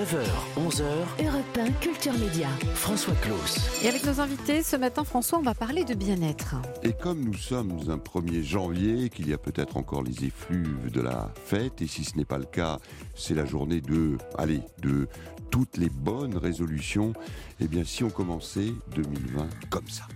9h, 11h, Europe 1 Culture Média. François Claus. Et avec nos invités, ce matin, François, on va parler de bien-être. Et comme nous sommes un 1er janvier, qu'il y a peut-être encore les effluves de la fête, et si ce n'est pas le cas, c'est la journée de toutes les bonnes résolutions, eh bien si on commençait 2020 comme ça.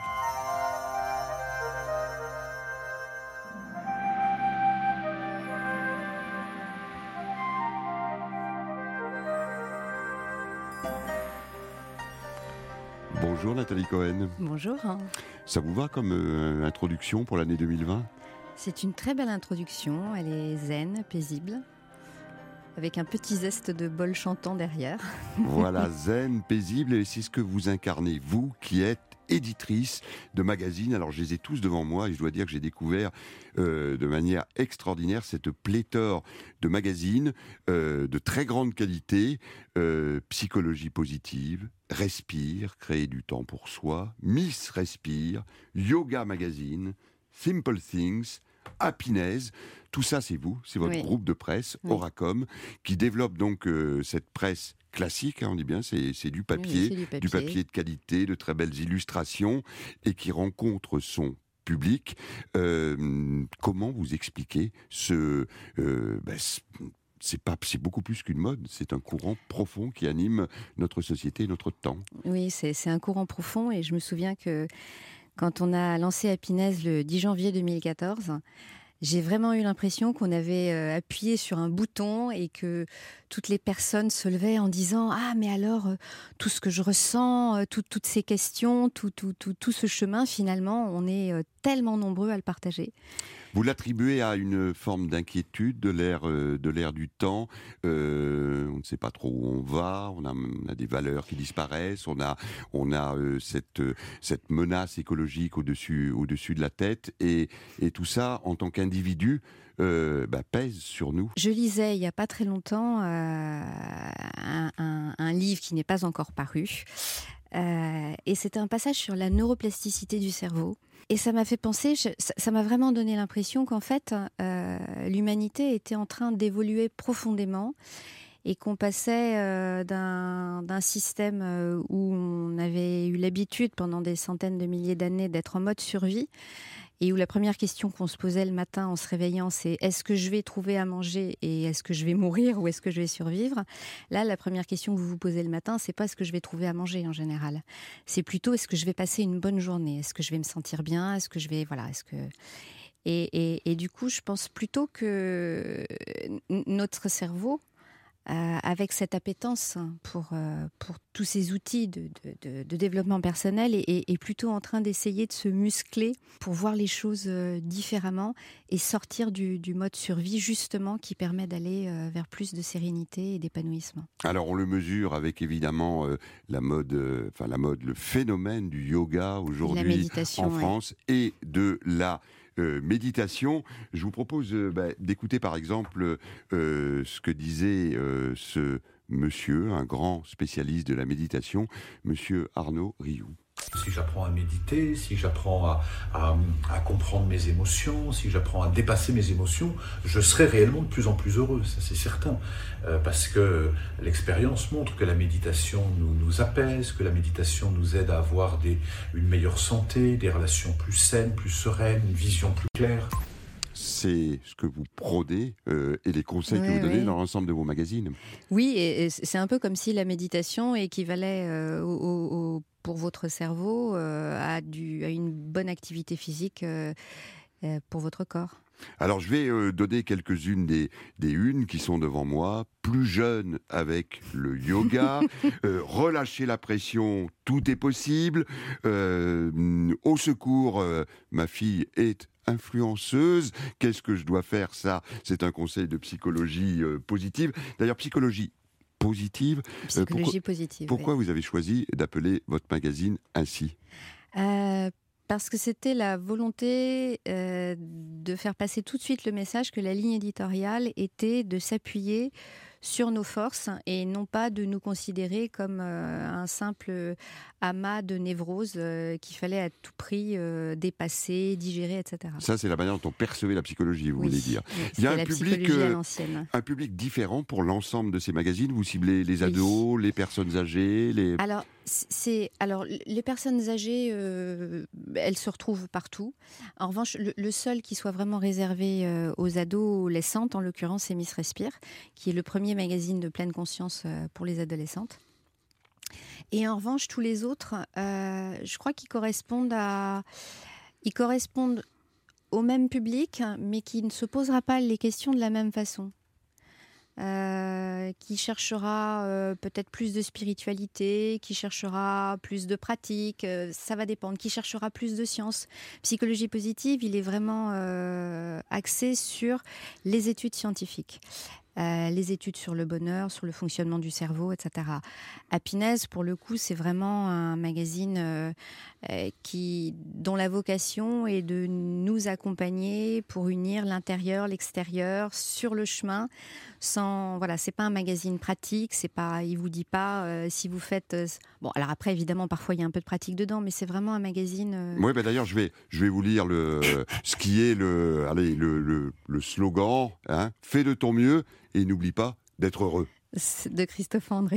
Bonjour Nathalie Cohen. Bonjour. Ça vous va comme introduction pour l'année 2020 ? C'est une très belle introduction, elle est zen, paisible, avec un petit zeste de bol chantant derrière. Voilà, zen, paisible, et c'est ce que vous incarnez, vous qui êtes éditrice de magazines. Alors je les ai tous devant moi et je dois dire que j'ai découvert de manière extraordinaire cette pléthore de magazines de très grande qualité, psychologie positive, Respire, créer du temps pour soi, Miss Respire, Yoga Magazine, Simple Things, Happiness. Tout ça, c'est vous, c'est votre groupe de presse, Oracom, qui développe donc cette presse classique, on dit bien, c'est du papier, du papier de qualité, de très belles illustrations, et qui rencontre son public. Comment vous expliquez c'est beaucoup plus qu'une mode, c'est un courant profond qui anime notre société et notre temps. Oui, c'est un courant profond, et je me souviens que quand on a lancé Happiness le 10 janvier 2014, j'ai vraiment eu l'impression qu'on avait appuyé sur un bouton et que toutes les personnes se levaient en disant « Ah, mais alors, tout ce que je ressens, toutes ces questions, tout ce chemin, finalement, on est tellement nombreux à le partager. » Vous l'attribuez à une forme d'inquiétude de l'ère du temps. On ne sait pas trop où on va. On a des valeurs qui disparaissent. On a cette menace écologique au-dessus de la tête. Et tout ça, en tant qu'individu, pèse sur nous. Je lisais il n'y a pas très longtemps un livre qui n'est pas encore paru. Et c'était un passage sur la neuroplasticité du cerveau. Et ça m'a fait penser, ça m'a vraiment donné l'impression qu'en fait, l'humanité était en train d'évoluer profondément et qu'on passait d'un système où on avait eu l'habitude pendant des centaines de milliers d'années d'être en mode survie, et où la première question qu'on se posait le matin en se réveillant, c'est est-ce que je vais trouver à manger et est-ce que je vais mourir ou est-ce que je vais survivre ? Là, la première question que vous vous posez le matin, c'est pas est-ce que je vais trouver à manger en général. C'est plutôt est-ce que je vais passer une bonne journée ? Est-ce que je vais me sentir bien ? Est-ce que je vais... Voilà, est-ce que... Et du coup, je pense plutôt que notre cerveau, avec cette appétence pour tous ces outils de développement personnel, est plutôt en train d'essayer de se muscler pour voir les choses différemment et sortir du mode survie, justement, qui permet d'aller vers plus de sérénité et d'épanouissement. Alors on le mesure avec évidemment la mode, le phénomène du yoga aujourd'hui en France et de la méditation. Je vous propose d'écouter par exemple ce que disait ce monsieur, un grand spécialiste de la méditation, monsieur Arnaud Rioux. Si j'apprends à méditer, si j'apprends à comprendre mes émotions, si j'apprends à dépasser mes émotions, je serai réellement de plus en plus heureux, ça c'est certain. Parce que l'expérience montre que la méditation nous apaise, que la méditation nous aide à avoir une meilleure santé, des relations plus saines, plus sereines, une vision plus claire. C'est ce que vous prônez et les conseils que vous donnez dans l'ensemble de vos magazines. Oui, et c'est un peu comme si la méditation équivalait pour votre cerveau à une bonne activité physique pour votre corps. Alors je vais donner quelques-unes des unes qui sont devant moi. Plus jeune avec le yoga, relâcher la pression, tout est possible. Au secours, ma fille est influenceuse. Qu'est-ce que je dois faire ? Ça, c'est un conseil de psychologie positive. D'ailleurs, psychologie positive. Pourquoi vous avez choisi d'appeler votre magazine ainsi ? Parce que c'était la volonté de faire passer tout de suite le message que la ligne éditoriale était de s'appuyer sur nos forces et non pas de nous considérer comme un simple amas de névrose qu'il fallait à tout prix dépasser, digérer, etc. Ça, c'est la manière dont on percevait la psychologie, vous voulez dire. Oui, Il y a la psychologie à l'ancienne. Un public différent pour l'ensemble de ces magazines. Vous ciblez les ados, les personnes âgées, les... Alors, les personnes âgées, elles se retrouvent partout. En revanche, le seul qui soit vraiment réservé aux adolescentes, en l'occurrence, c'est Miss Respire, qui est le premier magazine de pleine conscience pour les adolescentes. Et en revanche, tous les autres, je crois qu'ils correspondent au même public, mais qui ne se posera pas les questions de la même façon. Qui cherchera peut-être plus de spiritualité, qui cherchera plus de pratique, ça va dépendre, qui cherchera plus de science. Psychologie positive, il est vraiment axé sur les études scientifiques. Les études sur le bonheur, sur le fonctionnement du cerveau, etc. Happiness, pour le coup, c'est vraiment un magazine dont la vocation est de nous accompagner pour unir l'intérieur, l'extérieur, sur le chemin. C'est pas un magazine pratique, il vous dit pas si vous faites... Bon, alors après, évidemment, parfois, il y a un peu de pratique dedans, mais c'est vraiment un magazine... Oui, d'ailleurs, je vais vous lire ce qui est le slogan, hein, « Fais de ton mieux ». Et n'oublie pas d'être heureux. De Christophe André.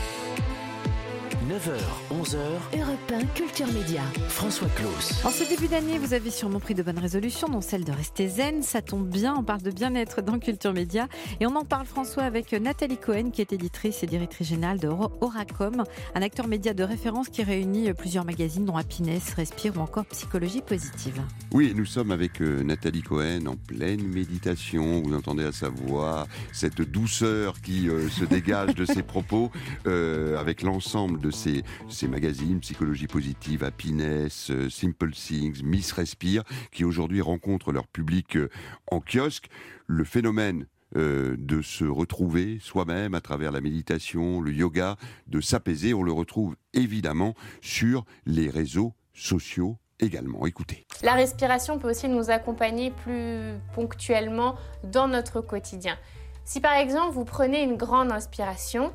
9h, 11h, Europe 1, Culture Média. François Claus. En ce début d'année, vous avez sûrement pris de bonnes résolutions, dont celle de rester zen. Ça tombe bien, on parle de bien-être dans Culture Média. Et on en parle, François, avec Nathalie Cohen, qui est éditrice et directrice générale de Oracom, un acteur média de référence qui réunit plusieurs magazines, dont Happiness, Respire ou encore Psychologie positive. Oui, nous sommes avec Nathalie Cohen en pleine méditation. Vous entendez à sa voix cette douceur qui se dégage de ses propos, avec l'ensemble de ces magazines, Psychologie positive, Happiness, Simple Things, Miss Respire, qui aujourd'hui rencontrent leur public en kiosque. Le phénomène de se retrouver soi-même à travers la méditation, le yoga, de s'apaiser, on le retrouve évidemment sur les réseaux sociaux également. Écoutez. La respiration peut aussi nous accompagner plus ponctuellement dans notre quotidien. Si par exemple vous prenez une grande inspiration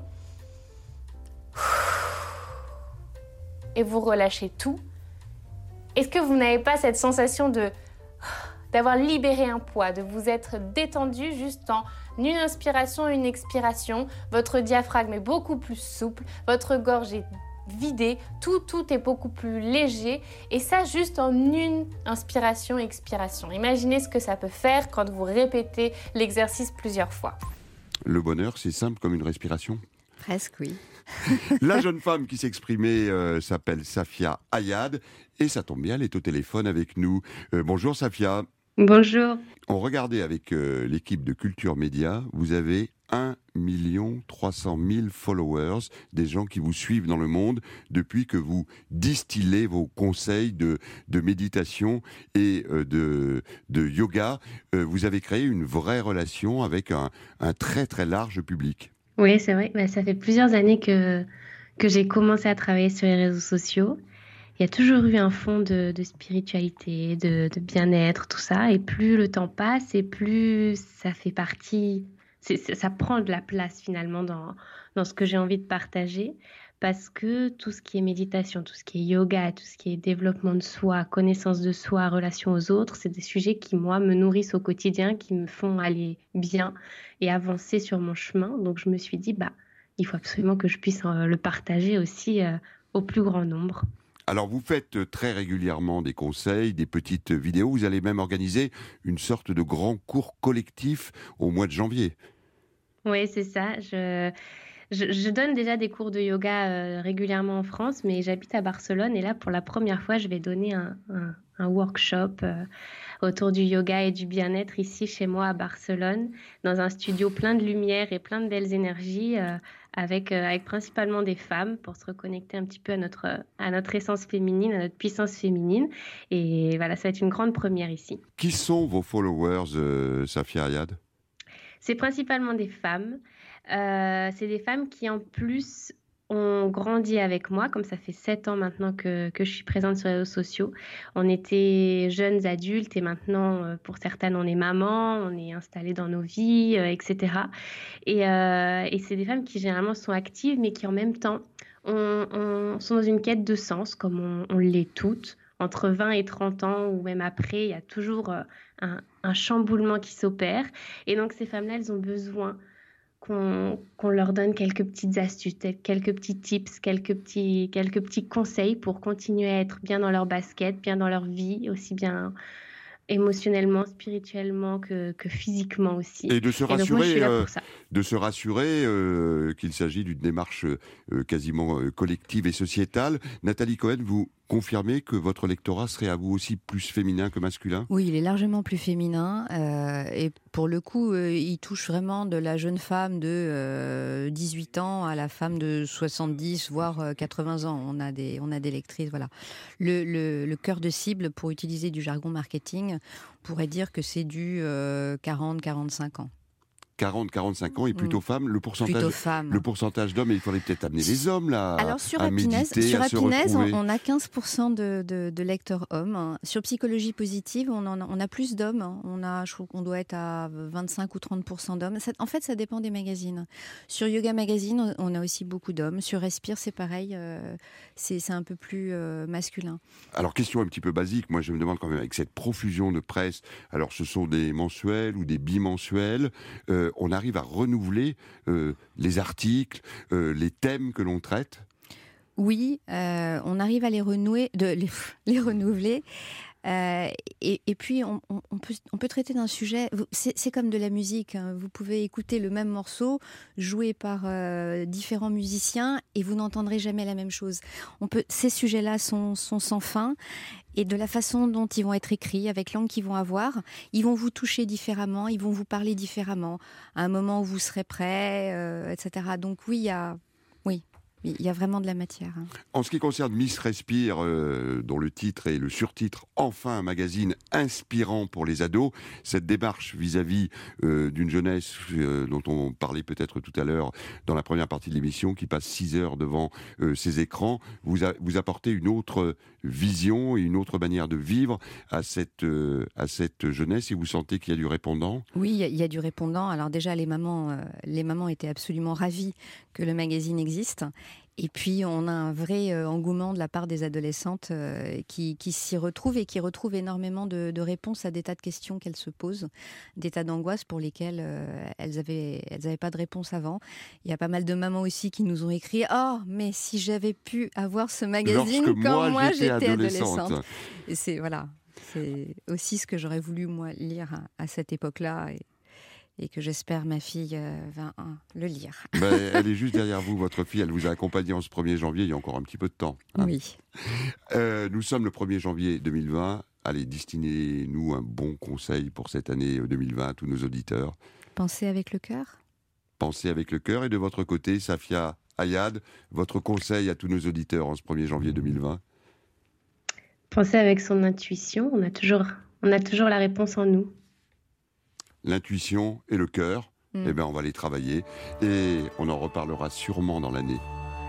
et vous relâchez tout, est-ce que vous n'avez pas cette sensation d'avoir libéré un poids, de vous être détendu juste en une inspiration, une expiration, votre diaphragme est beaucoup plus souple, votre gorge est vidée, tout est beaucoup plus léger, et ça juste en une inspiration, expiration. Imaginez ce que ça peut faire quand vous répétez l'exercice plusieurs fois. Le bonheur, c'est simple comme une respiration ? Presque, oui. La jeune femme qui s'exprimait s'appelle Safia Ayad, et ça tombe bien, elle est au téléphone avec nous. Bonjour Safia. Bonjour. On regardait avec l'équipe de Culture Média, vous avez 1 300 000 followers, des gens qui vous suivent dans le monde depuis que vous distillez vos conseils de méditation et de yoga. Vous avez créé une vraie relation avec un très très large public. Oui, c'est vrai. Ça fait plusieurs années que j'ai commencé à travailler sur les réseaux sociaux. Il y a toujours eu un fond de spiritualité, de bien-être, tout ça. Et plus le temps passe, et plus ça fait partie... Ça prend de la place finalement dans ce que j'ai envie de partager, parce que tout ce qui est méditation, tout ce qui est yoga, tout ce qui est développement de soi, connaissance de soi, relation aux autres, c'est des sujets qui, moi, me nourrissent au quotidien, qui me font aller bien et avancer sur mon chemin. Donc je me suis dit, il faut absolument que je puisse le partager aussi au plus grand nombre. Alors vous faites très régulièrement des conseils, des petites vidéos, vous allez même organiser une sorte de grand cours collectif au mois de janvier. Oui, c'est ça. Je donne déjà des cours de yoga régulièrement en France, mais j'habite à Barcelone et là, pour la première fois, je vais donner un workshop autour du yoga et du bien-être ici chez moi à Barcelone, dans un studio plein de lumière et plein de belles énergies, avec principalement des femmes pour se reconnecter un petit peu à notre essence féminine, à notre puissance féminine. Et voilà, ça va être une grande première ici. Qui sont vos followers, Safia Ayad ? C'est principalement des femmes. C'est des femmes qui, en plus, ont grandi avec moi, comme ça fait 7 ans maintenant que je suis présente sur les réseaux sociaux. On était jeunes adultes et maintenant, pour certaines, on est maman, on est installées dans nos vies, etc. Et c'est des femmes qui généralement sont actives, mais qui en même temps sont dans une quête de sens, comme on l'est toutes. Entre 20 et 30 ans ou même après, il y a toujours un chamboulement qui s'opère. Et donc ces femmes-là, elles ont besoin qu'on leur donne quelques petites astuces, quelques petits tips, quelques petits conseils pour continuer à être bien dans leur basket, bien dans leur vie, aussi bien émotionnellement, spirituellement que physiquement aussi. Et de se donc, moi, je rassurer, suis là pour ça. Qu'il s'agit d'une démarche quasiment collective et sociétale. Nathalie Cohen, vous confirmez que votre lectorat serait à vous aussi plus féminin que masculin ? Oui, il est largement plus féminin et pour le coup, il touche vraiment de la jeune femme de 18 ans à la femme de 70 voire 80 ans. On a des lectrices, voilà. Le cœur de cible, pour utiliser du jargon marketing, on pourrait dire que c'est du 40-45 ans. 40-45 ans et plutôt femmes. Le pourcentage d'hommes, et il faudrait peut-être amener les hommes là. Alors sur à Happiness, méditer, à se retrouver. on a 15% de lecteurs hommes. Sur Psychologie Positive, on a plus d'hommes. Je trouve qu'on doit être à 25 ou 30% d'hommes. En fait, ça dépend des magazines. Sur Yoga Magazine, on a aussi beaucoup d'hommes. Sur Respire, c'est pareil. C'est un peu plus masculin. Alors, question un petit peu basique. Moi, je me demande quand même, avec cette profusion de presse, alors ce sont des mensuels ou des bimensuels, on arrive à renouveler les articles, les thèmes que l'on traite ? Oui, on arrive à les renouveler. Et puis, on peut traiter d'un sujet. C'est comme de la musique. Hein. Vous pouvez écouter le même morceau joué par différents musiciens et vous n'entendrez jamais la même chose. Ces sujets-là sont sans fin. Et de la façon dont ils vont être écrits, avec l'angle qu'ils vont avoir, ils vont vous toucher différemment, ils vont vous parler différemment. À un moment où vous serez prêt, etc. Donc oui, il y a vraiment de la matière. Hein. En ce qui concerne Miss Respire, dont le titre est le surtitre « Enfin un magazine inspirant pour les ados », cette démarche vis-à-vis d'une jeunesse dont on parlait peut-être tout à l'heure dans la première partie de l'émission, qui passe 6 heures devant ses écrans, vous apportez une autre vision et une autre manière de vivre à cette jeunesse, et vous sentez qu'il y a du répondant ? Oui, il y a du répondant. Alors déjà, les mamans étaient absolument ravies que le magazine existe. Et puis, on a un vrai engouement de la part des adolescentes qui s'y retrouvent et qui retrouvent énormément de réponses à des tas de questions qu'elles se posent, des tas d'angoisses pour lesquelles elles avaient pas de réponse avant. Il y a pas mal de mamans aussi qui nous ont écrit « Oh, mais si j'avais pu avoir ce magazine quand moi j'étais adolescente !» Et c'est aussi ce que j'aurais voulu, moi, lire à cette époque-là. Et que j'espère ma fille va le lire. Elle est juste derrière vous, votre fille. Elle vous a accompagné en ce 1er janvier, il y a encore un petit peu de temps. Hein. Oui. Nous sommes le 1er janvier 2020. Allez, destinez-nous un bon conseil pour cette année 2020 à tous nos auditeurs. Pensez avec le cœur. Pensez avec le cœur. Et de votre côté, Safia Ayad, votre conseil à tous nos auditeurs en ce 1er janvier 2020 ? Pensez avec son intuition. On a toujours la réponse en nous. L'intuition et le cœur, on va les travailler et on en reparlera sûrement dans l'année.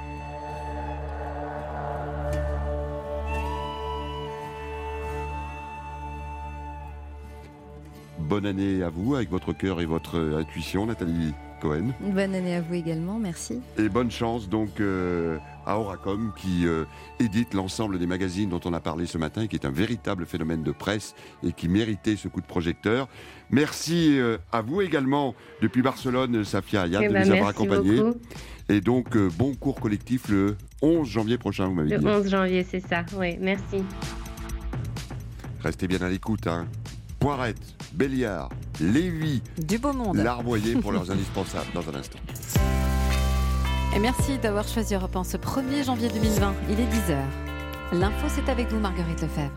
Bonne année à vous avec votre cœur et votre intuition, Nathalie Cohen. Bonne année à vous également, merci. Et bonne chance donc à Oracom qui édite l'ensemble des magazines dont on a parlé ce matin et qui est un véritable phénomène de presse et qui méritait ce coup de projecteur. Merci à vous également depuis Barcelone, Safia Ayad, de nous avoir accompagnés. Beaucoup. Et donc bon cours collectif le 11 janvier prochain, vous m'avez dit. Le 11 janvier, c'est ça, oui, merci. Restez bien à l'écoute, hein. Poirette, Béliard, Lévy, du beau monde, Larboyer pour leurs indispensables dans un instant. Et merci d'avoir choisi Europe 1 ce 1er janvier 2020. Il est 10h. L'info, c'est avec vous, Marguerite Lefebvre.